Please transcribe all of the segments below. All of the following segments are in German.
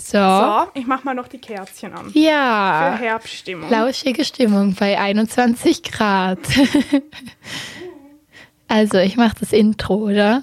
So, ich mache mal noch die Kerzchen an. Ja. Für Herbststimmung. Lauschige Stimmung bei 21 Grad. Also, ich mache das Intro, oder?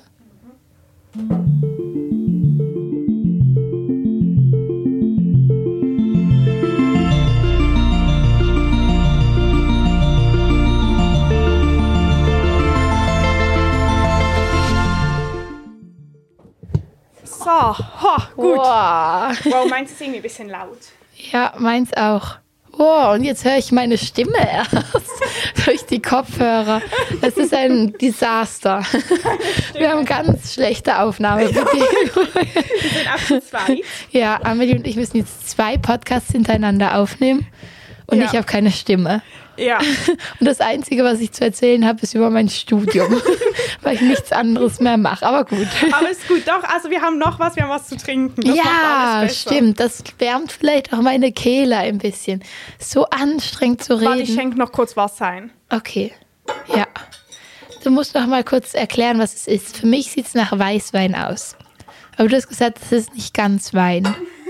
So, gut. Wow. Wow, meins ist irgendwie ein bisschen laut. Ja, meins auch. Oh, und jetzt höre ich meine Stimme erst durch die Kopfhörer. Das ist ein Desaster. Wir haben ganz schlechte Aufnahmebedingungen. Wir sind auch zu zweit. Ja, Amelie und ich müssen jetzt 2 Podcasts hintereinander aufnehmen und Ja. ich habe keine Stimme. Ja. Und das Einzige, was ich zu erzählen habe, ist über mein Studium, weil ich nichts anderes mehr mache. Aber gut. Aber ist gut, doch. Also wir haben noch was, wir haben was zu trinken. Das macht Ja, alles besser. stimmt. Das wärmt vielleicht auch meine Kehle ein bisschen. So anstrengend zu Warte, ich reden. schenke noch kurz Wasser ein. Okay, ja. Du musst noch mal kurz erklären, was es ist. Für mich sieht es nach Weißwein aus. Aber du hast gesagt, es ist nicht ganz Wein.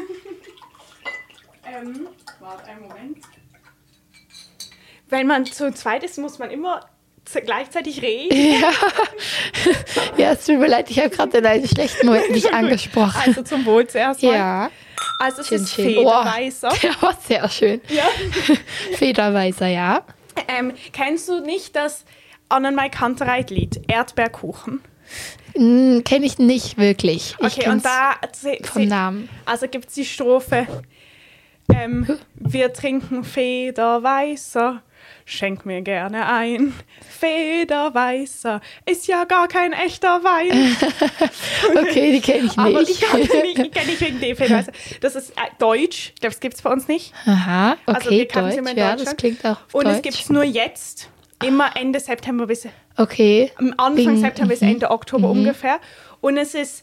Warte einen Moment. Wenn man zu zweit ist, muss man immer gleichzeitig reden. Ja, es tut mir leid, ich habe gerade in einen schlechten Moment dich angesprochen. Also zum Wohl zuerst mal. Ja. Also es Schön, ist schön. Federweißer. Oh, der war sehr schön. Ja. Federweißer, ja. Kennst du nicht das Annenmai Kantereit-Lied Erdbeerkuchen? Kenne ich nicht wirklich. Ich Okay, und kenn's da vom Namen. Also gibt es die Strophe wir trinken Federweißer, schenk mir gerne ein. Federweißer ist ja gar kein echter Wein. Okay, die kenne ich nicht. Aber die kenn ich wegen dem Federweißer. Das ist Deutsch, ich glaube, das gibt es bei uns nicht. Aha, Also wir okay, kannten sie immer Deutsch. in Ja, das Deutschland. klingt auch Und deutsch. es gibt es nur jetzt, immer Ende September bis Okay. am Anfang September bis Ende Oktober ungefähr. Und es ist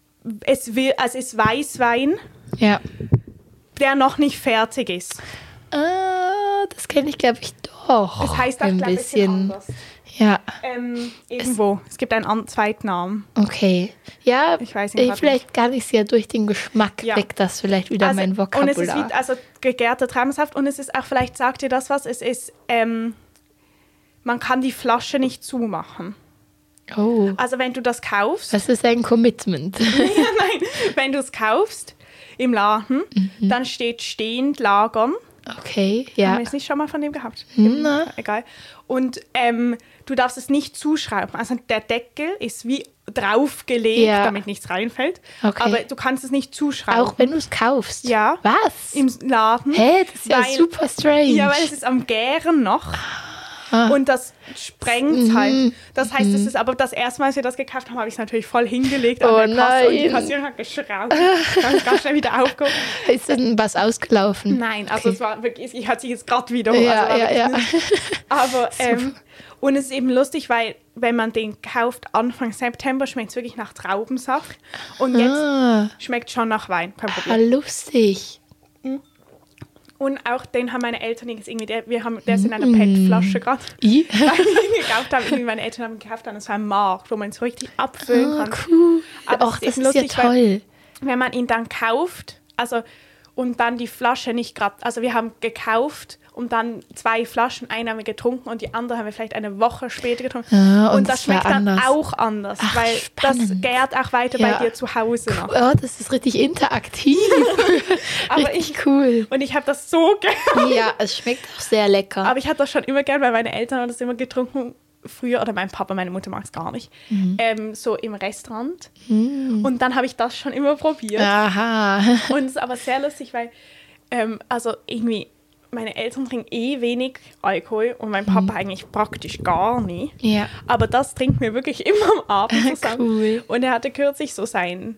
Weißwein, Ja. der noch nicht fertig ist. Das kenne ich, glaube ich, doch. Das heißt auch ein gleich ein bisschen bisschen. anders. Ja, Irgendwo. Es gibt einen zweiten Namen. okay. Ja, Ich weiß ihn grad vielleicht gar nicht sehr durch den Geschmack Ja. weg, das vielleicht wieder mein Vokabular. Und es ist gegärter Traubensaft und es ist auch, vielleicht sagt ihr das was, es ist, man kann die Flasche nicht zumachen. Oh, Also wenn du das kaufst, das ist ein Commitment. wenn du es kaufst im Laden, dann steht stehend lagern. Okay, Haben ja. wir es nicht schon mal von dem gehabt? Na. Egal. Und du darfst es nicht zuschrauben. Also der Deckel ist wie draufgelegt, Ja. damit nichts reinfällt. Okay. Aber du kannst es nicht zuschrauben. Auch wenn du es kaufst? Ja. Was? Im Laden. Hä, das ist ja Weil- super strange. Ja, weil es ist am Gären noch. Und das sprengt halt. Das heißt, es ist aber das erste Mal, als wir das gekauft haben, habe ich es natürlich voll hingelegt an Oh der Kasse und die nein. Kassiererin hat geschraubt. Ich habe ganz schnell wieder aufgehoben. Ist denn was ausgelaufen? Nein, also Okay. es war wirklich, ich hatte sich jetzt gerade wieder. Ja, also war ja, ja. wirklich nicht- Aber, und es ist eben lustig, weil wenn man den kauft Anfang September, schmeckt es wirklich nach Traubensaft. Und jetzt schmeckt schon nach Wein, kein Problem. Lustig. Und auch den haben meine Eltern jetzt irgendwie, der ist in einer PET-Flasche gerade. I? Weil wir ihn gekauft haben, irgendwie meine Eltern haben ihn gekauft, und es war ein Markt, wo man es so richtig abfüllen kann. Cool. Aber Och, es das ist ist ja lustig, weil- toll. Wenn man ihn dann kauft, also und dann die Flasche nicht gerade, also wir haben gekauft und dann 2 Flaschen, eine haben wir getrunken und die andere haben wir vielleicht eine Woche später getrunken. Ah, und und das das war schmeckt dann anders. auch anders, Ach, weil spannend. das gärt auch weiter Ja. bei dir zu Hause noch. Oh, das ist richtig interaktiv. Aber richtig cool. Und ich habe das so gern. Ja, es schmeckt auch sehr lecker. Aber ich hatte das schon immer gern, weil meine Eltern haben das immer getrunken früher, oder mein Papa, meine Mutter mag es gar nicht, so im Restaurant. Und dann habe ich das schon immer probiert. Aha. Und es ist aber sehr lustig, weil also irgendwie meine Eltern trinken wenig Alkohol und mein Papa eigentlich praktisch gar nie. Ja. Aber das trinken wir wirklich immer am Abend zusammen. Cool. Und er hatte kürzlich so sein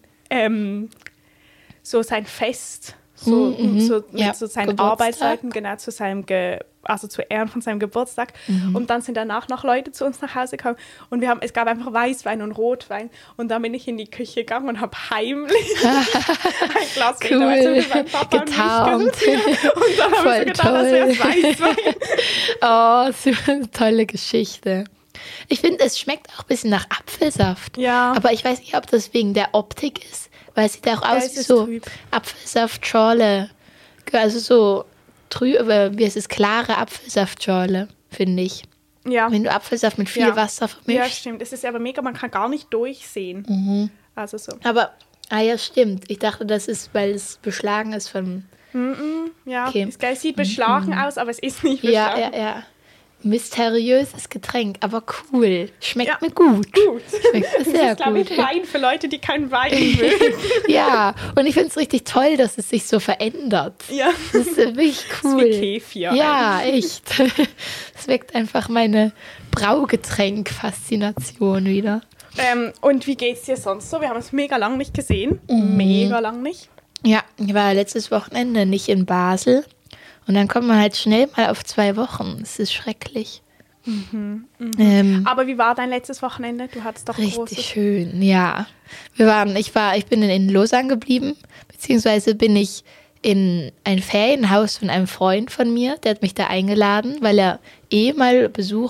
Fest, mit Ja, so seinen Geburtstag. Arbeitsleuten, genau, zu seinem also zu Ehren von seinem Geburtstag. Und dann sind danach noch Leute zu uns nach Hause gekommen und es gab einfach Weißwein und Rotwein. Und dann bin ich in die Küche gegangen und habe heimlich ein Glas Cool. Federweißer mit meinem Papa Getarnt. und mich gesucht. Und dann habe ich so Voll gedacht, das wäre toll. Weißwein. Oh, so eine tolle Geschichte. Ich finde, es schmeckt auch ein bisschen nach Apfelsaft. Ja. Aber ich weiß nicht, ob das wegen der Optik ist, weil weil es sieht auch Ja, aus es wie ist so trüb. Apfelsaftschorle. Also so trüb, wie heißt es, klare Apfelsaftschorle, finde ich. Ja. Wenn du Apfelsaft mit viel Ja. Wasser Ja, vermischst. stimmt. Es ist aber mega, man kann gar nicht durchsehen. Also so. Aber, ja, stimmt. Ich dachte, das ist, weil es beschlagen ist von... Ja, Okay. das Geil sieht beschlagen aus, aber es ist nicht Ja, beschlagen. ja. Mysteriöses Getränk, aber cool. Schmeckt Ja. mir gut. Gut. Schmeckt mir sehr Das ist, glaube gut. ich, Wein für Leute, die keinen Wein mögen. Ja, und ich finde es richtig toll, dass es sich so verändert. Ja. Das ist wirklich cool. Wie Kefir. Ja, echt. Es weckt einfach meine Braugetränk-Faszination wieder. Und wie geht's dir sonst so? Wir haben uns mega lang nicht gesehen. Mhm. Mega lang nicht. Ja, ich war letztes Wochenende nicht in Basel. Und dann kommt man halt schnell mal auf 2 Wochen. Das ist schrecklich. Aber wie war dein letztes Wochenende? Du hattest doch Richtig großes... schön, ja. Ich bin in Lausanne geblieben, beziehungsweise bin ich in ein Ferienhaus von einem Freund von mir, der hat mich da eingeladen, weil er mal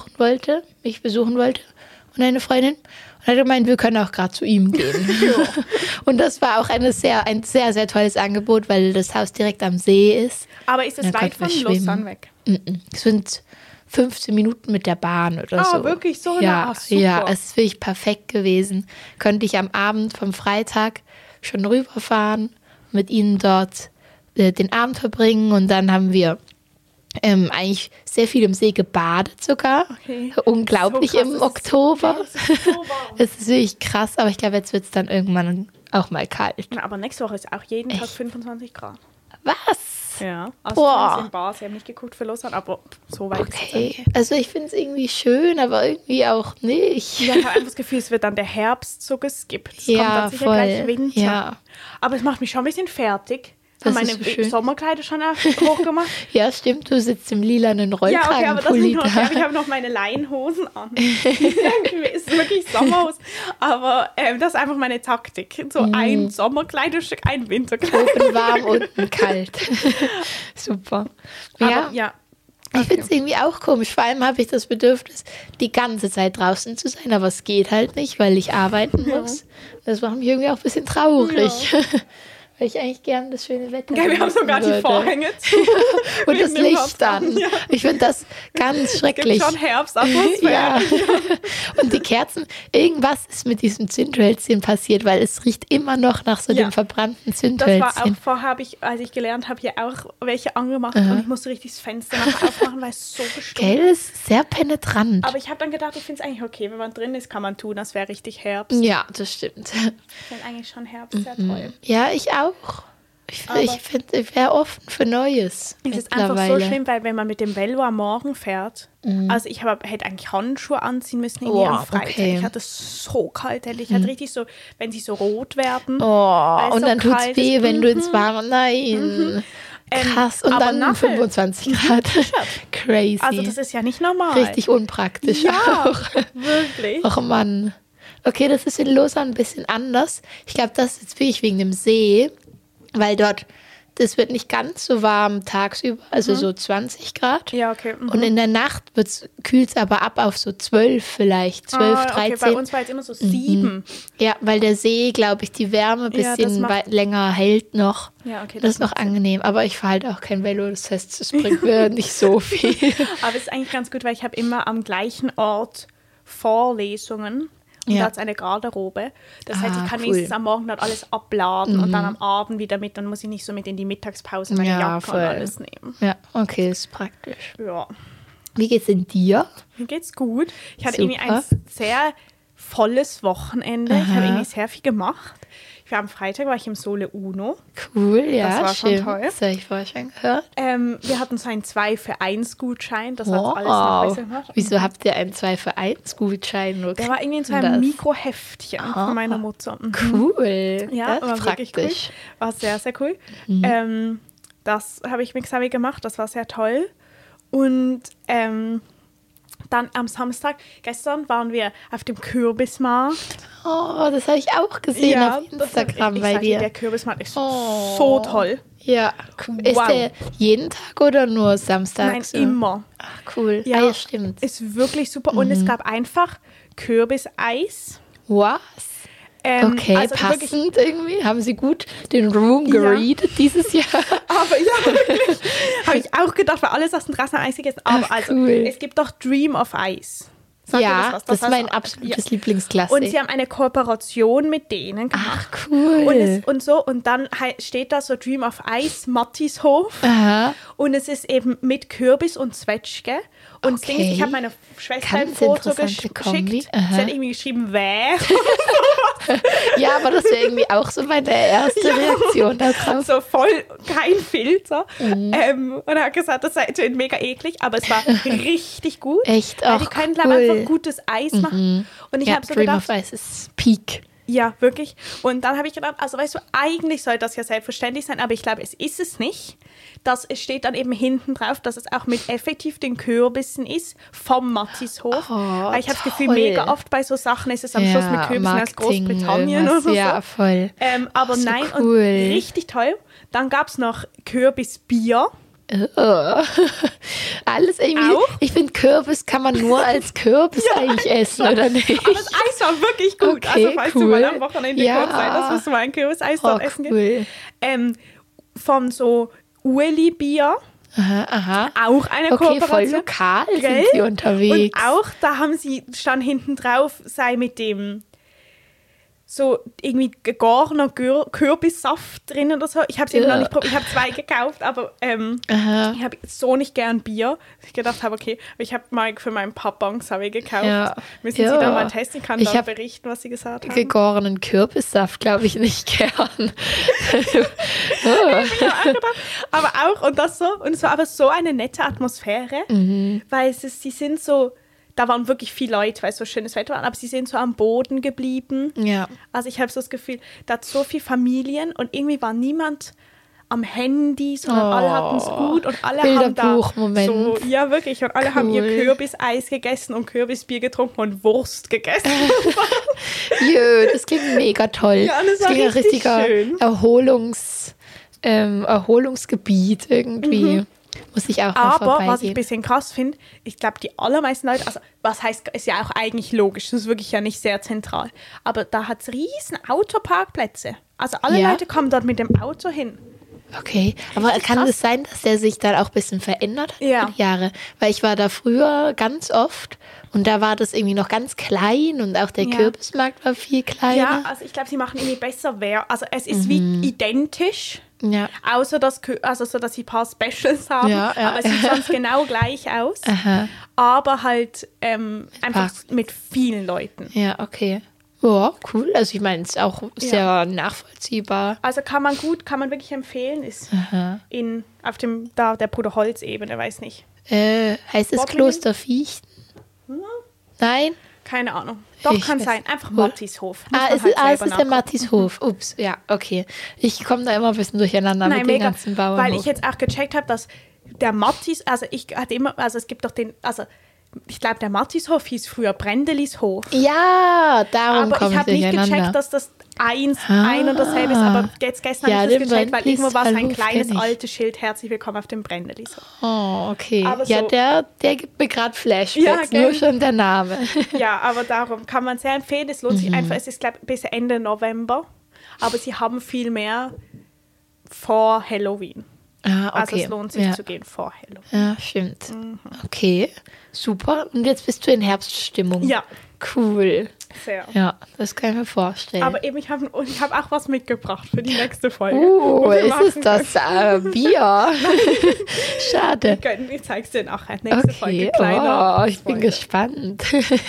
mich besuchen wollte und eine Freundin. Und er hat gemeint, wir können auch gerade zu ihm gehen. Und das war auch ein sehr, sehr tolles Angebot, weil das Haus direkt am See ist. Aber ist es Da weit konnten wir von schwimmen. Lausanne weg? Es sind 15 Minuten mit der Bahn oder so. Wirklich so? Ja, Na, super. ja, es ist wirklich perfekt gewesen. Könnte ich am Abend vom Freitag schon rüberfahren, mit ihnen dort den Abend verbringen und dann haben wir eigentlich sehr viel im See gebadet sogar. Okay. Unglaublich So krass, im es ist Oktober. so warm. Es ist wirklich krass, aber ich glaube, jetzt wird es dann irgendwann auch mal kalt. Na, aber nächste Woche ist auch jeden Tag 25 Grad. Was? Ja. Also Boah. wir in Basel, ich habe nicht geguckt für Lausanne, aber so weit ist es Okay, nicht. also ich finde es irgendwie schön, aber irgendwie auch nicht. Ja, ich habe einfach das Gefühl, es wird dann der Herbst so geskippt. Es kommt Ja, dann sicher voll. gleich Winter. Ja. Aber es macht mich schon ein bisschen fertig. Ich Das habe ist meine so schön. Sommerkleider schon hochgemacht. Ja, stimmt, du sitzt im lilanen Ja, okay, aber das Rollkragenpulli nicht noch, da. ich habe noch meine Leinenhosen an. Es ist wirklich Sommerhaus. Aber das ist einfach meine Taktik. So ein Sommerkleidungsstück, ein Winterkleid. Oben warm, unten kalt. Super. Ja, Aber, ja. ich finde es irgendwie auch komisch. Vor allem habe ich das Bedürfnis, die ganze Zeit draußen zu sein, aber es geht halt nicht, weil ich arbeiten muss. Das macht mich irgendwie auch ein bisschen traurig. Weil ich eigentlich gerne das schöne Wetter Okay, wir haben genießen sogar die würde. Vorhänge zu. Und das Wegen dem Licht an. Herbst. Ja. Ich finde das ganz Es schrecklich. gibt schon Herbstatmosphäre. Ja. Und die Kerzen, irgendwas ist mit diesem Zündhölzchen passiert, weil es riecht immer noch nach so Ja. dem verbrannten Das war Zündhölzchen. auch vorher, als ich gelernt habe, hier auch welche angemacht und ich musste richtig das Fenster nachher aufmachen, weil es so gestunken Gell, es ist sehr penetrant. Aber ich habe dann gedacht, ich finde es eigentlich okay, wenn man drin ist, kann man tun, als wäre richtig Herbst. Ja, das stimmt. Ich finde eigentlich schon Herbst sehr toll. Ja, ich auch. Ich wäre offen für Neues. Es ist einfach so schlimm, weil wenn man mit dem Velo am Morgen fährt, also ich hätte eigentlich Handschuhe anziehen müssen irgendwie am Freitag. okay. Ich hatte es so kalt, ich hatte richtig so, wenn sie so rot werden. Oh, weil es und so dann tut's kalt weh, ist. wenn du ins Warme. Nein. Krass. Und aber dann nachher- 25 Grad. Crazy. Also das ist ja nicht normal. richtig unpraktisch Ja, auch. wirklich. Och Mann. Okay, das ist in Lausanne ein bisschen anders. Ich glaube, das ist jetzt wirklich wegen dem See, weil dort, das wird nicht ganz so warm tagsüber, also so 20 Grad. Ja, okay. Und in der Nacht kühlt es aber ab auf so 12 vielleicht, 12, 13. Okay, bei uns war jetzt immer so 7. Ja, weil der See, glaube ich, die Wärme ein Ja, das bisschen macht- länger hält noch. Ja, okay, Das ist noch angenehm, aber ich fahre halt auch kein Velo, das heißt, es bringt mir nicht so viel. Aber es ist eigentlich ganz gut, weil ich habe immer am gleichen Ort Vorlesungen. Und Ja. da hat es eine Garderobe. Das heißt, ich kann cool. wenigstens am Morgen dort alles abladen und dann am Abend wieder mit. Dann muss ich nicht so mit in die Mittagspause meine Ja, Jacke voll. und alles nehmen. Ja, okay, das ist praktisch. Ja, Wie geht's denn dir? mir geht's gut. Ich hatte Super. irgendwie ein sehr volles Wochenende. Ich habe irgendwie sehr viel gemacht. Am Freitag war ich im Sole Uno. Cool, ja, Das war schon schön. toll. Das habe ich vorher schon gehört. Wir hatten so einen 2-für-1-Gutschein. Das hat alles noch besser gemacht. Wieso habt ihr einen 2-für-1-Gutschein? Der war irgendwie in so einem Mikroheftchen von meiner Mutter. Cool. Ja, das war ist wirklich praktisch. cool. War sehr, sehr cool. Das habe ich mit Xavi gemacht. Das war sehr toll. Und dann am Samstag, gestern waren wir auf dem Kürbismarkt. Oh, das habe ich auch gesehen auf das Instagram ich bei sag dir. Der Kürbismarkt ist Oh. so toll. Ja, cool. Ist Wow. der jeden Tag oder nur samstags? Nein, immer. Ach, cool. Ja. Ah, ja, stimmt. Ist wirklich super. Und es gab einfach Kürbiseis. Was? Okay, also passend wirklich, irgendwie. Haben Sie gut den Room geredet dieses Jahr? aber ja, wirklich. Habe ich auch gedacht, weil alle saßen draußen am Eis gegessen. Aber Ach, also, cool. es gibt doch Dream of Ice. Sagt ihr Ja, was? das ist heißt- mein absolutes Lieblingsklasse. Und sie haben eine Kooperation mit denen gemacht. Ach, cool. Und dann steht da so Dream of Ice, Mattishof. Aha. Und es ist eben mit Kürbis und Zwetschge. Und das Ding ist, ich habe meiner Schwester ein Ganz Foto interessante Kombi. geschickt. Aha. Sie hat irgendwie geschrieben, wer? Ja, aber das wäre irgendwie auch so meine erste Reaktion darauf. So voll kein Filter. Und er hat gesagt, das sei mega eklig, aber es war richtig gut. Echt? Weil Auch die können, cool. glaube ich, einfach gutes Eis machen. Und ich Ja, habe so Dream gedacht, of Ice ist Peak. ja, wirklich. Und dann habe ich gedacht, also weißt du, eigentlich soll das ja selbstverständlich sein, aber ich glaube, es ist es nicht. Es steht dann eben hinten drauf, dass es auch mit effektiv den Kürbissen ist vom Mattishof. Weil ich habe das Gefühl, toll. mega oft bei so Sachen ist es am Schluss mit Kürbissen aus Marketing, Großbritannien irgendwas. oder so. Ja, voll. Aber Ach, so nein, und cool. richtig toll. Dann gab es noch Kürbisbier. Oh. Alles irgendwie. Auch? Ich finde, Kürbis kann man nur als Kürbis eigentlich essen, oder nicht? Aber das Eis war wirklich gut. Okay, also falls cool. du mal am Wochenende Ja. kurz sein, dass wir mal ein Kürbiseis Oh, dort essen cool. gehen. Von so Ueli-Bier. Aha, aha. Auch eine Okay, voll Kooperation. lokal Gell? sind sie unterwegs. Und auch, da stand hinten drauf, sei mit dem so irgendwie gegorener Kürbissaft drin oder so. Ich habe es eben noch nicht probiert. Ich habe 2 gekauft, aber Aha. ich habe so nicht gern Bier. Ich gedacht habe, okay, ich habe mal für meinen Papa ein Xavier gekauft. Ja. Müssen Sie Ja. dann mal testen? Ich kann Ich dann hab berichten, was Sie gesagt haben. Gegorenen Kürbissaft, glaube ich, nicht gern. Aber auch, und das so, und es war aber so eine nette Atmosphäre, weil sie sind so, da waren wirklich viele Leute, weil es so schönes Wetter war, aber sie sind so am Boden geblieben. Ja. Also ich habe so das Gefühl, da hat so viele Familien und irgendwie war niemand am Handy, sondern alle hatten es gut und alle haben da Bilderbuch-Moment. so, ja wirklich, und alle haben ihr Cool. Kürbiseis gegessen und Kürbisbier getrunken und Wurst gegessen. Jö, das klingt mega toll. Ja, das war klingt ein richtig richtiger schön. Erholungsgebiet irgendwie. Muss ich auch mal Aber was ich ein vorbeigehen. bisschen krass finde, ich glaube, die allermeisten Leute, also was heißt, ist ja auch eigentlich logisch, das ist wirklich ja nicht sehr zentral, aber da hat es riesen Autoparkplätze. Also alle Ja? Leute kommen dort mit dem Auto hin. Okay, aber Richtig kann krass. es sein, dass der sich dann auch ein bisschen verändert hat Ja. über die Jahre? Weil ich war da früher ganz oft und da war das irgendwie noch ganz klein und auch der Ja. Kürbismarkt war viel kleiner. Ja, also ich glaube, sie machen irgendwie besser Also es ist wie identisch, Ja. außer dass, so, dass sie ein paar Specials haben, Ja, ja. aber es sieht sonst genau gleich aus. Aha. Aber halt einfach mit vielen Leuten. Ja, okay. Ja, cool. Also ich meine, es ist auch sehr nachvollziehbar. Also kann man wirklich empfehlen, ist auf dem, da der Bruder Holz-Ebene, weiß nicht. Heißt es Bottlingen? Kloster Viechten? Nein? Keine Ahnung. Doch, Ich kann weiß- sein. Einfach Wo? Mattishof. Muss man Es ist, halt es selber ist der nachgucken. Mattishof. Ups, ja, okay. Ich komme da immer ein bisschen durcheinander Nein, mit den mega. ganzen Bauern. Weil ich jetzt auch gecheckt habe, dass der Mattis, es gibt doch ich glaube, der Mattishof hieß früher Brendelishof. Ja, darum Aber komme ich ich habe nicht durcheinander. gecheckt, dass das ein und dasselbe ist. Aber jetzt gestern Ja, habe ich den das gecheckt, weil irgendwo war es ein Brendelis kleines kenn ich. altes Schild. Herzlich willkommen auf dem Brendelishof. Oh, okay. Aber Ja, so- der gibt mir gerade Flashbacks, Ja, gell? nur schon der Name. Ja, aber darum kann man sehr empfehlen. Es lohnt sich einfach. Es ist, glaube ich, bis Ende November. Aber sie haben viel mehr vor Halloween. Ah, okay. Also es lohnt sich ja. zu gehen vor Halloween. Ja, stimmt. Okay, super. Und jetzt bist du in Herbststimmung. Ja. Cool. Sehr. Ja, das kann ich mir vorstellen. Aber eben, ich hab auch was mitgebracht für die nächste Folge. Ist es das Bier? Schade. Ich zeig's dir nachher. Nächste Folge. Okay, Kleiner ich bin Spoiler. gespannt.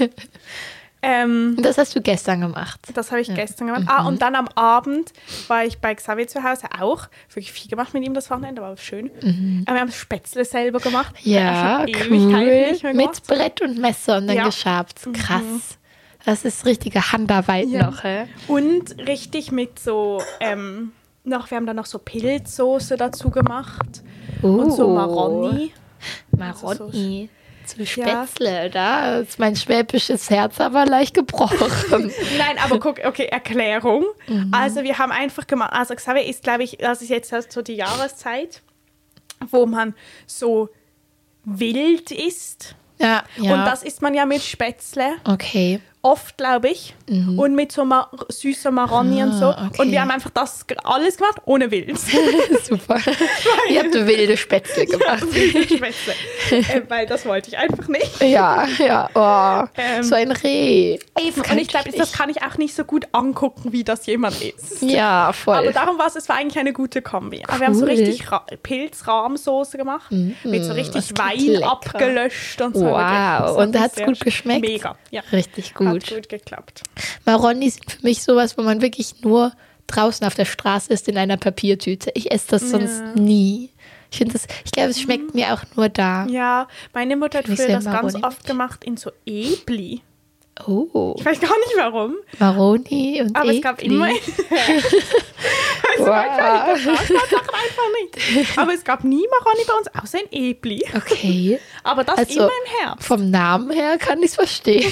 Ähm, Das hast du gestern gemacht. Das habe ich gestern gemacht. Und dann am Abend war ich bei Xavier zu Hause auch. Wirklich viel gemacht mit ihm das Wochenende, war schön. Wir haben Spätzle selber gemacht. Ja, Schon Ewigkeiten cool. nicht mehr Mit gemacht. Brett und Messer und dann Ja. geschabt. Krass. Das ist richtige Handarbeit Ja. noch. Hä? Und richtig mit so, wir haben dann noch so Pilzsoße dazu gemacht. Und so Maroni. Maroni. Zu Spätzle, da ist mein schwäbisches Herz aber leicht gebrochen. Nein, aber guck, okay, Erklärung. Also wir haben einfach gemacht, also Xavier ist, glaube ich, das ist jetzt so die Jahreszeit, wo man so wild isst. Ja, ja. Und das isst man ja mit Spätzle. Okay. oft, glaube ich. Und mit so süßer Maroni und so. Okay. Und wir haben einfach das alles gemacht, ohne Wild. Super. Ihr habt wilde Spätzle gemacht. Spätzle. Weil das wollte ich einfach nicht. Ja. Oh, so ein Reh. Eben. Und ich glaube, das kann ich auch nicht so gut angucken, wie das jemand ist. Ja, voll. Aber darum war es war eigentlich eine gute Kombi. Aber wir haben so richtig Pilzrahmsoße gemacht. Mit so richtig Wein lecker. Abgelöscht und so. Wow. Und hat es gut geschmeckt? Mega. Ja. Richtig gut. Hat gut geklappt. Maroni sind für mich sowas, wo man wirklich nur draußen auf der Straße isst in einer Papiertüte. Ich esse das sonst nie. Ich glaube, es schmeckt mir auch nur da. Ja, meine Mutter hat Find ich früher sehr das ganz Maroni. oft gemacht in so Ebli. Oh. Ich weiß gar nicht warum. Maroni und Aber es gab immer. Wow. Das einfach nicht. Aber es gab nie Maroni bei uns, außer in Ebli. Okay. Aber das Also, immer im Herbst. Vom Namen her kann ich es verstehen.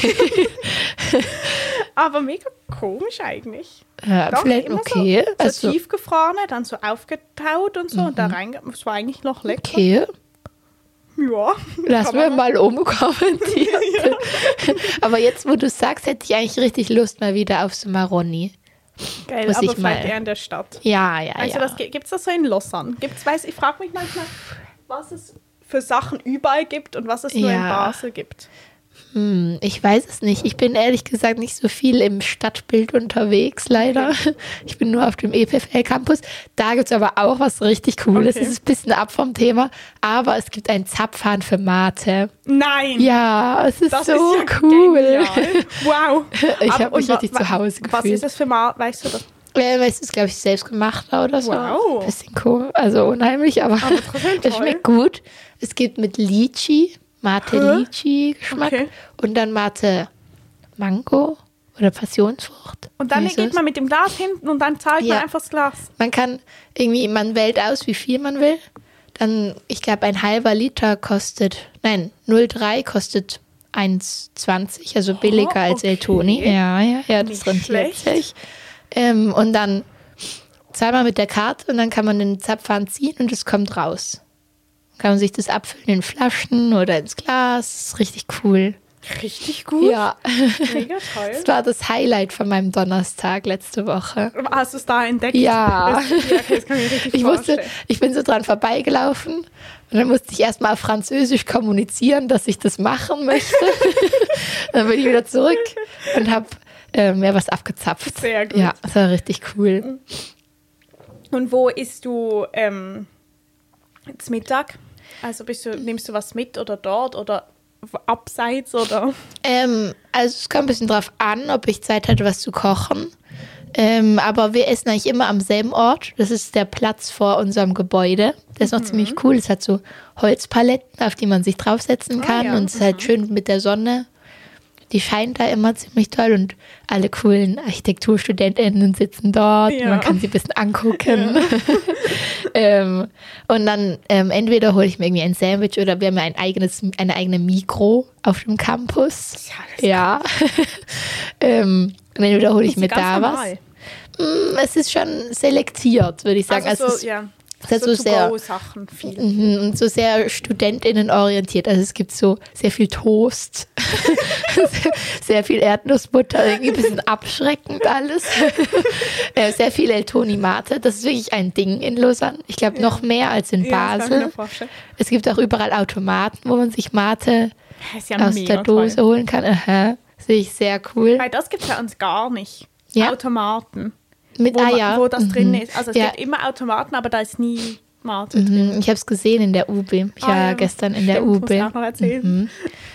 Aber mega komisch eigentlich. Ja, Doch, vielleicht immer okay. So Also, tiefgefrorene, dann so aufgetaut und so und da rein. Das war eigentlich noch lecker. okay. Ja. Lassen wir mal umkommentieren. Aber jetzt, wo du sagst, hätte ich eigentlich richtig Lust mal wieder auf so Maroni. Geil, Muss aber ich vielleicht mal- eher in der Stadt. Ja. Also gibt es das so in Lausanne? Ich frage mich manchmal, was es für Sachen überall gibt und was es nur in Ja. Basel gibt. Ich weiß es nicht. Ich bin ehrlich gesagt nicht so viel im Stadtbild unterwegs, leider. Ich bin nur auf dem EPFL-Campus. Da gibt es aber auch was richtig Cooles. Okay. Es ist ein bisschen ab vom Thema, aber es gibt einen Zapfhahn für Mate. Nein! Ja, es ist Das so ist ja cool. genial. Wow. Ich Aber- habe mich und richtig zu Hause Was gefühlt. ist das für mal, weißt du das? Es ist, glaube ich, selbstgemachter oder so. Wow. Bisschen cool, also unheimlich, aber trotzdem es toll. schmeckt gut. Es gibt mit Lychee, Mate-Lychee-Geschmack Okay. und dann Mate-Mango oder Passionsfrucht. Und dann Wie geht ist man mit dem Glas hinten und dann zahlt Ja. man einfach das Glas. Man kann irgendwie, man wählt aus, wie viel man will. Dann, ich glaube, ein halber Liter kostet, 0,3 kostet 1,20, also billiger als okay. El Toni. Ja, das Nicht rentiert schlecht. sich. Und dann zahlt man mit der Karte und dann kann man den Zapfhahn ziehen und es kommt raus. Kann man sich das abfüllen in Flaschen oder ins Glas. Das ist richtig cool. Richtig gut. Ja, Mega toll. das war das Highlight von meinem Donnerstag letzte Woche. Hast du es da entdeckt? Ja. Das kann ich mir richtig Ich vorstellen. bin so dran vorbeigelaufen und dann musste ich erstmal auf Französisch kommunizieren, dass ich das machen möchte. Dann bin ich wieder zurück und habe mir was abgezapft. Sehr gut. Ja, das war richtig cool. Und wo isst du zum Mittag? Also nimmst du was mit oder dort oder abseits oder? Also es kommt ein bisschen drauf an, ob ich Zeit hatte, was zu kochen. Aber wir essen eigentlich immer am selben Ort. Das ist der Platz vor unserem Gebäude. Der ist noch ziemlich cool. Es hat so Holzpaletten, auf die man sich draufsetzen kann. ja. Und es ist halt schön mit der Sonne. Die scheint da immer ziemlich toll und alle coolen ArchitekturstudentInnen sitzen dort. Ja. Und man kann sie ein bisschen angucken. Und dann entweder hole ich mir irgendwie ein Sandwich oder wir haben ja eine eigene Mikro auf dem Campus. Ja. Und entweder hole ich mir da was. Es ist schon selektiert, würde ich sagen. Also es ist, so so sehr To-Go-Sachen viel. und so sehr StudentInnen orientiert. Also es gibt so sehr viel Toast, sehr viel Erdnussbutter, irgendwie ein bisschen abschreckend alles. Sehr viel El Toni Mate. Das ist wirklich ein Ding in Lausanne. Ich glaube noch mehr als in Ja, das kann ich mir Basel. vorstellen. Es gibt auch überall Automaten, wo man sich Mate Das ist ja aus mega der Dose toll. holen kann. Aha. Sehe ich sehr cool. Weil das gibt es bei uns gar nicht. Ja. Automaten, Mit Eier. wo das drin ist. Also es Ja. gibt immer Automaten, aber da ist nie Mate drin. Ich habe es gesehen in der UB. Ich war ja. gestern in der Stimmt, UB. musst du auch noch erzählen.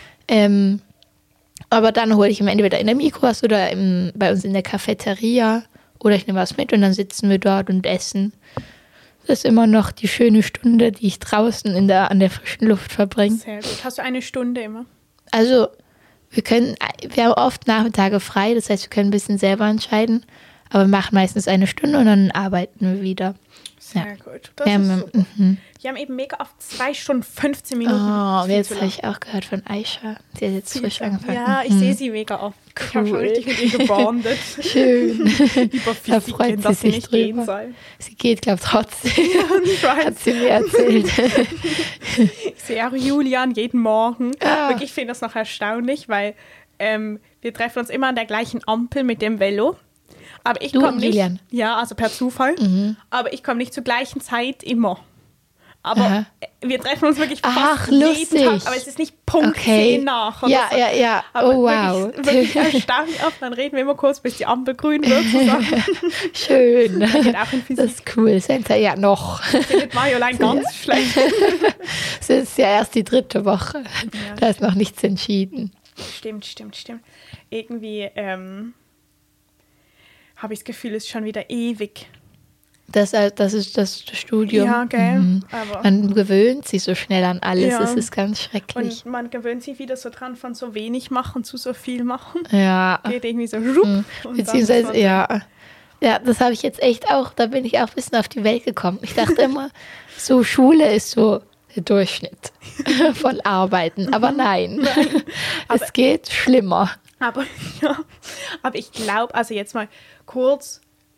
Aber dann hole ich ihm entweder in der Mikro was oder bei uns in der Cafeteria oder ich nehme was mit und dann sitzen wir dort und essen. Das ist immer noch die schöne Stunde, die ich draußen an der frischen Luft verbringe. Sehr gut. Hast du eine Stunde immer? Also wir haben oft Nachmittage frei, das heißt, wir können ein bisschen selber entscheiden, aber wir machen meistens eine Stunde und dann arbeiten wir wieder. Sehr Ja. gut. Das Wir ist haben, super. Die haben eben mega auf 2 Stunden 15 Minuten. oh, Viel jetzt zu habe lang. ich auch gehört von Aisha. Sie hat jetzt frisch angefangen. Ja, ich sehe sie mega oft. Ich habe schon Cool. richtig mit ihr gebondet. Schön. Über Da Physik, freut sie dass sie sich nicht gehen drüber. soll. Sie geht, glaube ich, trotzdem. Ich weiß. Hat sie mir erzählt. Ich sehe auch Julian jeden Morgen. Ah. Wirklich, ich finde das noch erstaunlich, weil wir treffen uns immer an der gleichen Ampel mit dem Velo. Aber ich Du komme und nicht. Julian? Ja, also per Zufall. Aber ich komme nicht zur gleichen Zeit immer. Aber Aha. wir treffen uns wirklich fast Ach, jeden lustig. Tag. Aber es ist nicht Punkt 10 nach. Oder Ja, so. ja, ja. Aber Oh, wow. wirklich erstaunlich oft. Dann reden wir immer kurz, bis die Ampel grün wird. Zusammen. Schön. Geht auch in Physik. Das ist cool. Ja, noch. Findet Marjolein ganz schlecht. Es ist ja erst die 3. Woche. Ja. Da ist noch nichts entschieden. Stimmt. Irgendwie habe ich das Gefühl, es ist schon wieder ewig. Das ist das Studium. Ja, gell? Mhm. Aber Man gewöhnt sich so schnell an alles. Ja. Es ist ganz schrecklich. und man gewöhnt sich wieder so dran, von so wenig machen zu so viel machen. Ja. Geht irgendwie so rup. Und dann Beziehungsweise, ist man- ja. Ja, das habe ich jetzt echt auch, da bin ich auch ein bisschen auf die Welt gekommen. Ich dachte immer, so Schule ist so der Durchschnitt von Arbeiten. Aber nein, es geht schlimmer. Aber ich glaube, also jetzt mal kurz,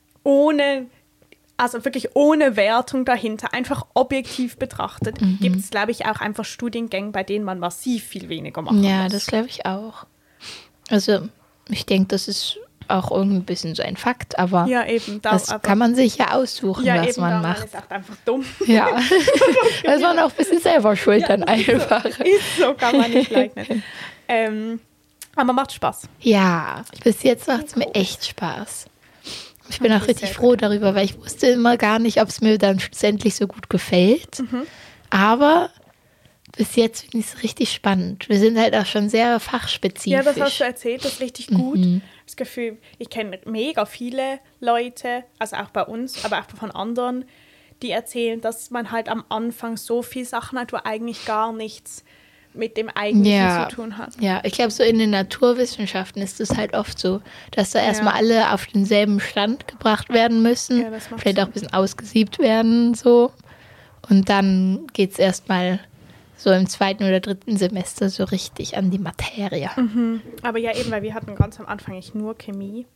wirklich ohne Wertung dahinter, einfach objektiv betrachtet, gibt es, glaube ich, auch einfach Studiengänge, bei denen man massiv viel weniger machen Ja, muss. das glaube ich auch. Also, ich denke, das ist auch irgendwie ein bisschen so ein Fakt, aber Ja, eben. das kann man sich ja aussuchen, ja, was eben, man da, macht. Man ist auch einfach dumm. Ja, das war noch ein bisschen selber schuld dann einfach. Ist so, kann man nicht leugnen. Aber macht Spaß. Ja, bis jetzt macht es mir echt Spaß. Ich bin Okay, auch richtig sehr froh darüber, weil ich wusste immer gar nicht, ob es mir dann schlussendlich so gut gefällt. Aber bis jetzt finde ich es richtig spannend. Wir sind halt auch schon sehr fachspezifisch. Ja, das hast du erzählt, das ist richtig gut. Das Gefühl, ich kenne mega viele Leute, also auch bei uns, aber auch von anderen, die erzählen, dass man halt am Anfang so viele Sachen hat, wo eigentlich gar nichts mit dem Eigentlichen zu tun hat. Ja, ich glaube, so in den Naturwissenschaften ist es halt oft so, dass da erstmal alle auf denselben Stand gebracht werden müssen, Ja, das macht vielleicht auch Sinn. ein bisschen ausgesiebt werden, so. Und dann geht es erstmal so im 2. oder 3. Semester so richtig an die Materie. Aber ja, eben, weil wir hatten ganz am Anfang eigentlich nur Chemie.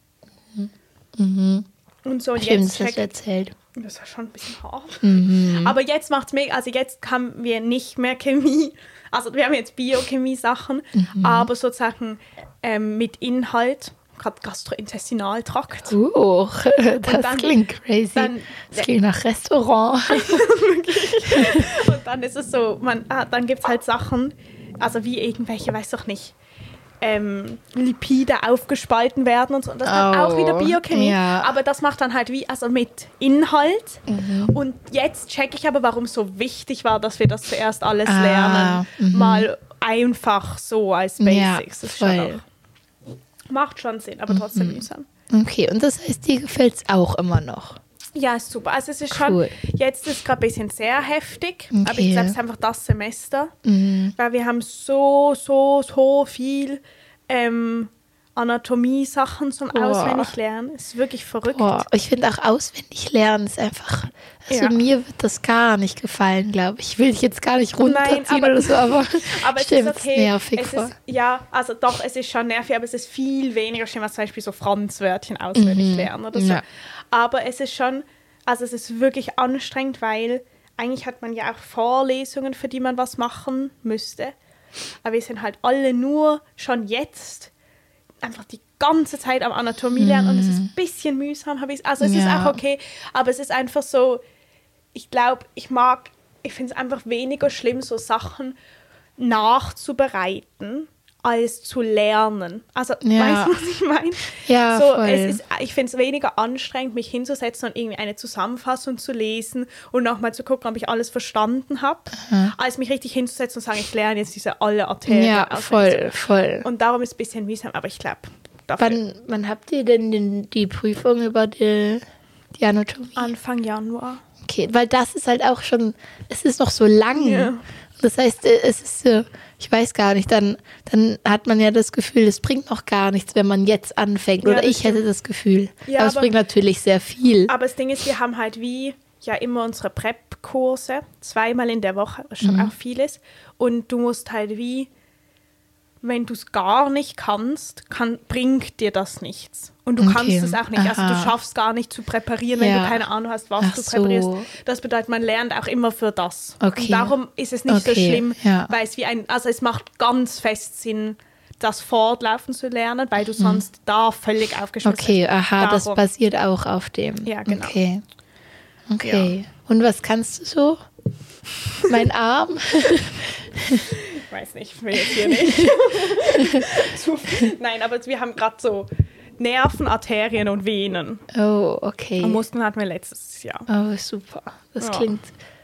Und so, und Stimmt, jetzt das hast du check erzählt. das war schon ein bisschen hart. Aber jetzt macht's mega, also jetzt haben wir nicht mehr Chemie. Also wir haben jetzt Biochemie-Sachen, aber sozusagen mit Inhalt, gerade Gastrointestinaltrakt. Das dann- klingt crazy. Das klingt nach Restaurant. Und dann ist es so, dann gibt es halt Sachen, also wie irgendwelche, weiß doch nicht, Lipide aufgespalten werden und so. Und das ist dann auch wieder Biochemie. ja. Aber das macht dann halt also mit Inhalt. Und jetzt checke ich aber, warum es so wichtig war, dass wir das zuerst alles lernen. Mal einfach so als Basics. Das ist schon voll. auch, macht schon Sinn, aber trotzdem mühsam. Okay, und das heißt, dir gefällt es auch immer noch. Ja, ist super. Also es ist Cool. schon, jetzt ist es gerade ein bisschen sehr heftig, aber ich glaube, es ist einfach das Semester, weil wir haben so viel Anatomie-Sachen zum Auswendiglernen. Es ist wirklich verrückt. Boah, ich finde auch auswendig lernen ist einfach, also Ja. mir wird das gar nicht gefallen, glaube ich. Ich will dich jetzt gar nicht runterziehen Nein, aber- oder so, aber, Aber stimmt, es ist okay. nervig Es vor. ist, ja, also doch, es ist schon nervig, aber es ist viel weniger schlimm als zum Beispiel so Franzwörtchen auswendig lernen oder so. Ja. Aber es ist schon, also es ist wirklich anstrengend, weil eigentlich hat man ja auch Vorlesungen, für die man was machen müsste. Aber wir sind halt alle nur schon jetzt einfach die ganze Zeit am Anatomie lernen und es ist ein bisschen mühsam. Also es ist Ja. auch okay, aber es ist einfach so, ich glaube, ich finde es einfach weniger schlimm, so Sachen nachzubereiten, als zu lernen. Also, Ja. weißt du, was ich meine? Ja, so, voll. ich finde es weniger anstrengend, mich hinzusetzen und irgendwie eine Zusammenfassung zu lesen und nochmal zu gucken, ob ich alles verstanden habe, als mich richtig hinzusetzen und sagen, ich lerne jetzt diese alle Arterien Ja, auswendig. voll. Und darum ist es ein bisschen mühsam, aber ich glaube, dafür Wann habt ihr denn die Prüfung über die Anatomie? Anfang Januar. Okay, weil das ist halt auch schon, es ist noch so lang. Ja. Das heißt, es ist so, ich weiß gar nicht, dann hat man ja das Gefühl, es bringt noch gar nichts, wenn man jetzt anfängt. Ja, Oder das ich hätte das Gefühl. Ja, aber es aber- bringt natürlich sehr viel. Aber das Ding ist, wir haben halt ja immer unsere Prep-Kurse, 2-mal in der Woche, was schon auch vieles. Und du musst halt wenn du es gar nicht kannst, bringt dir das nichts. Und du kannst es auch nicht. Also du Aha. schaffst gar nicht zu präparieren, wenn Ja. du keine Ahnung hast, was Ach du präparierst. so. Das bedeutet, man lernt auch immer für das. Okay. Und darum ist es nicht so Okay, schlimm, ja. weil es es macht ganz fest Sinn, das fortlaufend zu lernen, weil du sonst da völlig aufgeschmissen bist. Okay, aha, das Darum. basiert auch auf dem. Ja, genau. Okay. Und was kannst du so? Mein Arm? Ich weiß nicht, ich will jetzt hier nicht. Nein, aber wir haben gerade so Nerven, Arterien und Venen. Oh, okay. Und Muskeln hatten wir letztes Jahr. Oh, super. Das Ja. klingt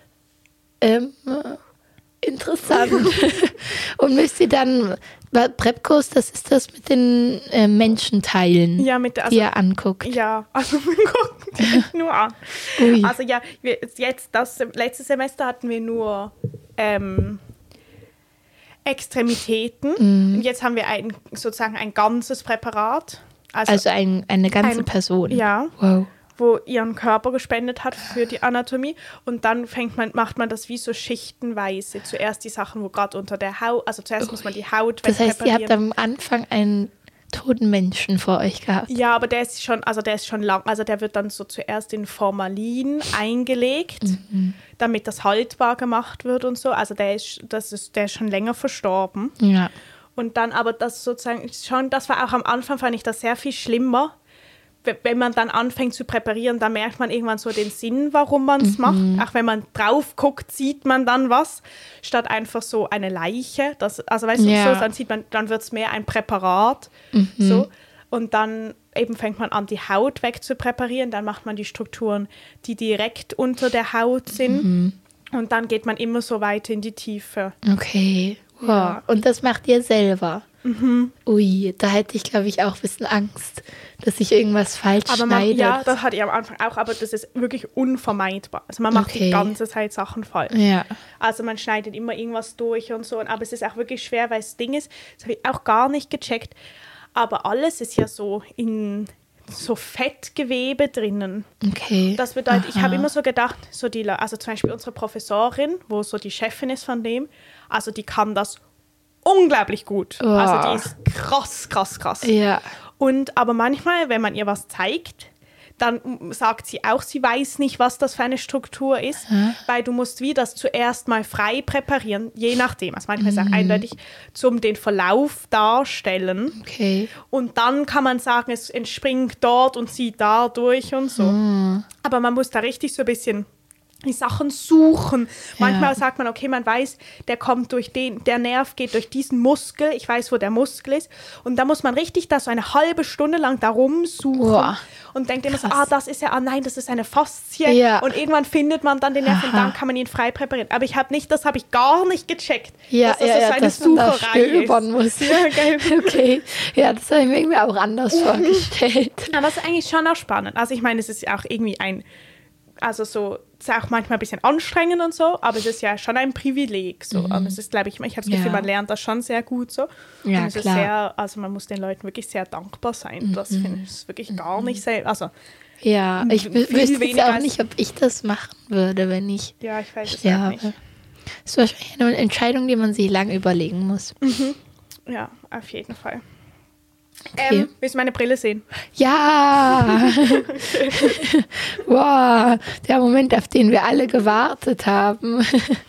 interessant. Und müsst ihr dann, Prepkurs, das ist das mit den Menschenteilen, Ja, mit die ihr anguckt. Ja, also wir gucken die nicht nur an. Ui. Also ja, letzte Semester hatten wir nur Extremitäten. Und jetzt haben wir sozusagen ein ganzes Präparat. Also eine ganze Person. Ja, Wow. wo ihren Körper gespendet hat für die Anatomie. Und dann macht man das wie so schichtenweise. Zuerst die Sachen, wo gerade unter der Haut, also zuerst muss man die Haut Das heißt, ihr habt wegpräparieren. am Anfang einen toten Menschen vor euch gehabt. Ja, aber der ist schon lang, also der wird dann so zuerst in Formalin eingelegt, damit das haltbar gemacht wird und so. Also der ist schon länger verstorben. Ja. Und dann aber das sozusagen schon, das war auch am Anfang, fand ich das sehr viel schlimmer. Wenn man dann anfängt zu präparieren, dann merkt man irgendwann so den Sinn, warum man es macht. Auch wenn man drauf guckt, sieht man dann was, statt einfach so eine Leiche. Also weißt du, Ja. so, dann wird es mehr ein Präparat. So. Und dann eben fängt man an, die Haut wegzupräparieren. Dann macht man die Strukturen, die direkt unter der Haut sind. Und dann geht man immer so weiter in die Tiefe. Okay. Wow. Und das macht ihr selber? Ui, da hätte ich, glaube ich, auch ein bisschen Angst, dass ich irgendwas falsch schneide. Ja, das hatte ich am Anfang auch, aber das ist wirklich unvermeidbar. Also man macht die ganze Zeit Sachen falsch. Ja. Also man schneidet immer irgendwas durch und so. Aber es ist auch wirklich schwer, weil das Ding ist, das habe ich auch gar nicht gecheckt, aber alles ist ja so in so Fettgewebe drinnen. Okay. Das bedeutet, ich habe immer so gedacht, also zum Beispiel unsere Professorin, wo so die Chefin ist von dem, also die kann das unglaublich gut. Oh. Also die ist krass. Ja. Aber manchmal, wenn man ihr was zeigt, dann sagt sie auch, sie weiß nicht, was das für eine Struktur ist, weil du musst wie das zuerst mal frei präparieren, je nachdem. Also manchmal ist es auch eindeutig zum den Verlauf darstellen. Okay. Und dann kann man sagen, es entspringt dort und zieht da durch und so. Aber man muss da richtig so ein bisschen die Sachen suchen. Manchmal sagt man, okay, man weiß, der Nerv geht durch diesen Muskel, ich weiß, wo der Muskel ist. Und da muss man richtig da so eine halbe Stunde lang da rumsuchen und denkt immer so, das ist nein, das ist eine Faszie. Ja. Und irgendwann findet man dann den Nerv und dann kann man ihn frei präparieren. Aber das habe ich gar nicht gecheckt. Ja, dass das so eine dass man da stöbern muss. Ja, geil. Okay. Ja, das habe ich mir irgendwie auch anders vorgestellt. Aber es ist eigentlich schon auch spannend. Also ich meine, es ist auch irgendwie es ist auch manchmal ein bisschen anstrengend und so, aber es ist ja schon ein Privileg. So. Und es ist, glaube ich habe das Gefühl, man lernt das schon sehr gut so. Ja, und es klar. ist also man muss den Leuten wirklich sehr dankbar sein. Das finde ich wirklich gar nicht selber. Also, Ja, ich Viel wüsste jetzt weniger auch als- nicht, ob ich das machen würde, wenn ich ja, ich weiß es auch sterbe. nicht. Das ist wahrscheinlich eine Entscheidung, die man sich lang überlegen muss. Ja, auf jeden Fall. Okay. Willst du meine Brille sehen? Ja! Wow, der Moment, auf den wir alle gewartet haben.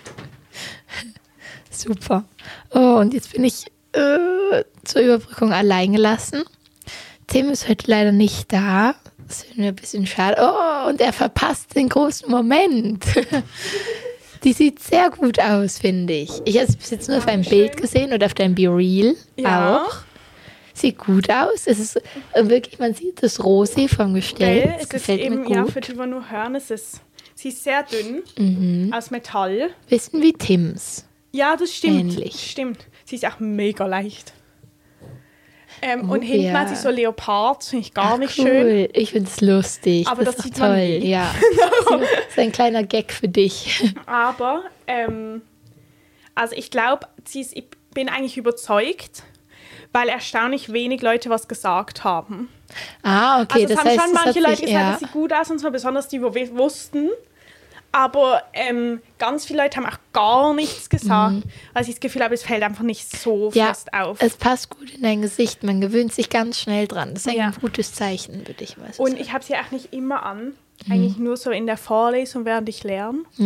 Super. Oh, und jetzt bin ich zur Überbrückung allein gelassen. Tim ist heute leider nicht da. Das ist mir ein bisschen schade. Oh, und er verpasst den großen Moment. Die sieht sehr gut aus, finde ich. Ich habe es bis jetzt nur auf einem Bild gesehen oder auf deinem BeReal Ja. auch. Sieht gut aus. Es ist wirklich, man sieht das Rosé vom Gestell. Gell? Das Es ist gefällt eben, mir ja, gut. für die, die nur hören, sie ist sehr dünn, aus Metall. Bisschen wie Tims. Ja, das stimmt. Ähnlich. Stimmt. Sie ist auch mega leicht. Oh, und hinten ja. hat sie so Leopard, finde ich gar nicht Cool. schön. Ich finde es lustig. Aber das das ist sieht man toll. nie. Ja. Das ist ein kleiner Gag für dich. Aber, also ich glaube, ich bin eigentlich überzeugt, weil erstaunlich wenig Leute was gesagt haben. Ah, okay. Also es das haben heißt, schon das manche hat Leute sich gesagt, eher... das sieht gut aus und so, besonders die, die wussten. Aber ganz viele Leute haben auch gar nichts gesagt, weil ich das Gefühl habe, es fällt einfach nicht so Ja, fest auf. es passt gut in dein Gesicht. Man gewöhnt sich ganz schnell dran. Das ist Ja. ein gutes Zeichen, würde ich mal so Und sagen. ich habe sie auch nicht immer an, eigentlich nur so in der Vorlesung, während ich lerne. Ja.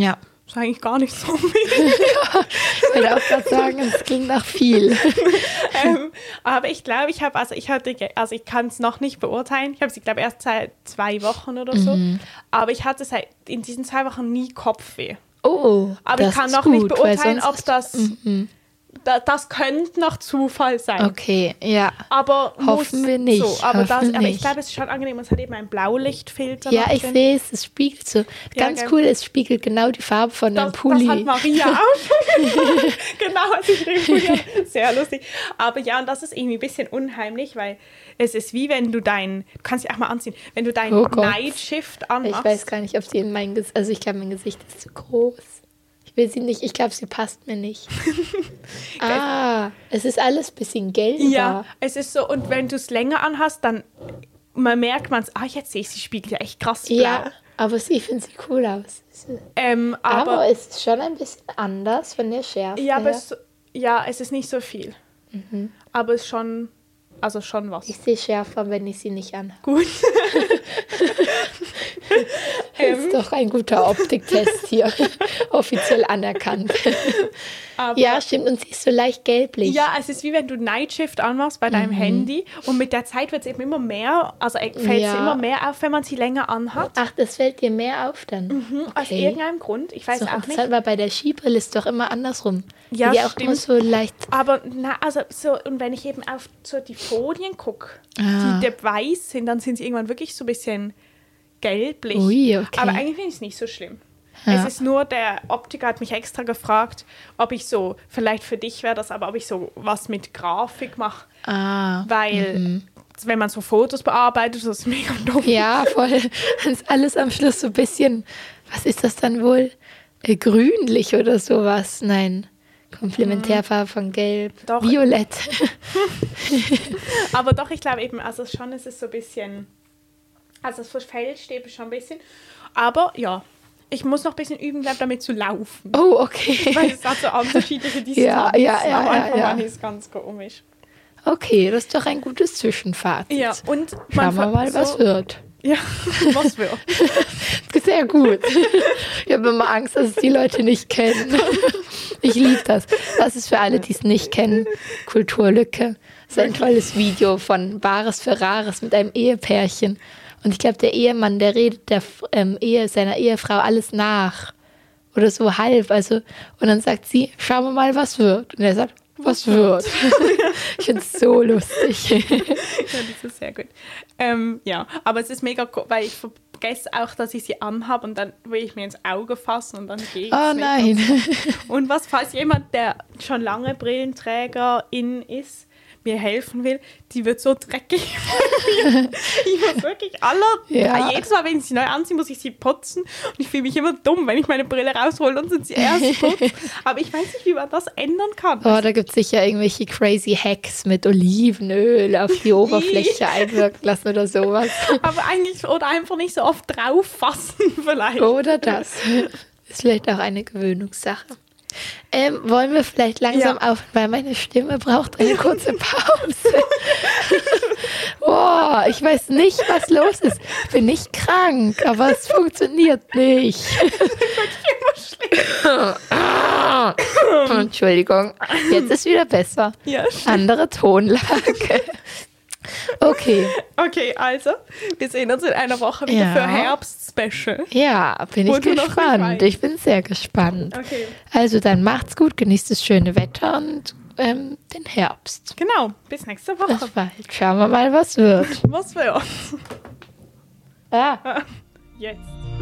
ist eigentlich gar nicht so viel. Ich würde auch gerade sagen, es klingt nach viel. Aber ich glaube, ich kann es noch nicht beurteilen. Ich habe sie, glaube ich, erst seit 2 Wochen oder so. Aber ich hatte in diesen 2 Wochen nie Kopfweh. Oh, aber ich kann noch nicht beurteilen, ob das... Das könnte noch Zufall sein. Okay, ja. Aber hoffen wir nicht. So, aber ich glaube, es ist schon angenehm. Es hat eben einen Blaulichtfilter. Ja, ich sehe es. Es spiegelt so. Ganz cool, es spiegelt genau die Farbe von dem Pulli. Das hat Maria auch. Genau, als ich den Pulli habe. Sehr lustig. Aber ja, und das ist irgendwie ein bisschen unheimlich, weil es ist wie wenn du du kannst dich auch mal anziehen, wenn du dein Night Shift anmachst. Ich weiß gar nicht, ob sie in mein Gesicht, also ich glaube, mein Gesicht ist zu groß. Ich will sie nicht, ich glaube, sie passt mir nicht. Es ist alles ein bisschen gelb. Ja, es ist so, und wenn du es länger anhast, dann merkt man es, jetzt sehe ich, sie spiegelt ja echt krass blau. Ja, aber ich finde sie cool aus. Aber es ist schon ein bisschen anders von der Schärfe her. Es ist nicht so viel. Aber es ist schon, schon was. Ich sehe schärfer, wenn ich sie nicht anhabe. Gut. Ist doch ein guter Optiktest hier. Offiziell anerkannt. Aber ja, stimmt. Und sie ist so leicht gelblich. Ja, es ist wie wenn du Night Shift anmachst bei deinem Handy. Und mit der Zeit wird es eben immer mehr, fällt es immer mehr auf, wenn man sie länger anhat. Ach, das fällt dir mehr auf dann? Okay. Aus irgendeinem Grund. Ich weiß auch nicht. Aber bei der Skibrille ist es doch immer andersrum. Ja, die auch immer so leicht... Aber, und wenn ich eben auf so die Folien gucke, die weiß sind, dann sind sie irgendwann wirklich so ein bisschen gelblich. Ui, okay. Aber eigentlich finde ich es nicht so schlimm. Ja. Es ist nur, der Optiker hat mich extra gefragt, ob ich so, vielleicht für dich wäre das, aber ob ich so was mit Grafik mache. Weil, wenn man so Fotos bearbeitet, das ist mega doof. Ja, voll. Dann ist alles am Schluss so ein bisschen, was ist das dann wohl? Grünlich oder sowas? Nein. Komplementärfarbe von Gelb. Doch. Violett. Aber doch, ich glaube eben, es ist so ein bisschen... Also das Fell steht schon ein bisschen. Aber ja, ich muss noch ein bisschen üben, damit zu laufen. Oh, okay. Weil es hat so unterschiedliche Distanzen. Ja. Das ist ganz komisch. Okay, das ist doch ein gutes Zwischenfazit. Ja, und schauen wir mal, was wird. Ja, was wird. Sehr gut. Ich habe immer Angst, dass es die Leute nicht kennen. Ich liebe das. Das ist für alle, die es nicht kennen, Kulturlücke. Das ist ein tolles Video von Bares für Rares mit einem Ehepärchen. Und ich glaube, der Ehemann, der redet seiner Ehefrau alles nach. Oder so halb. Also, und dann sagt sie, schauen wir mal, was wird. Und er sagt, was wird. Ich finde es so lustig. Ja, das ist sehr gut. Ja, aber es ist mega cool, weil ich vergesse auch, dass ich sie anhabe und dann will ich mir ins Auge fassen und dann gehe ich Oh nein. Und was, falls jemand, der schon lange Brillenträgerin ist, mir helfen will, die wird so dreckig. Ich muss wirklich jedes Mal, wenn ich sie neu anziehe, muss ich sie putzen. Und ich fühle mich immer dumm, wenn ich meine Brille raushole und sind sie erst putzt. Aber ich weiß nicht, wie man das ändern kann. Oh, da gibt es sicher irgendwelche crazy Hacks mit Olivenöl auf die Oberfläche einwirken lassen oder sowas. Aber eigentlich, oder einfach nicht so oft drauf fassen vielleicht. Oder das. Ist vielleicht auch eine Gewöhnungssache. Wollen wir vielleicht langsam aufhören, weil meine Stimme braucht eine kurze Pause. Boah, ich weiß nicht, was los ist. Ich bin nicht krank, aber es funktioniert nicht. Entschuldigung, jetzt ist wieder besser. Ja, andere Tonlage. Okay, also, wir sehen uns in einer Woche wieder für Herbst-Special. Ja, bin ich gespannt. Ich bin sehr gespannt. Okay. Also dann macht's gut, genießt das schöne Wetter und den Herbst. Genau, bis nächste Woche. Bis bald. Schauen wir mal, was wird. Was wird? Ah. Jetzt.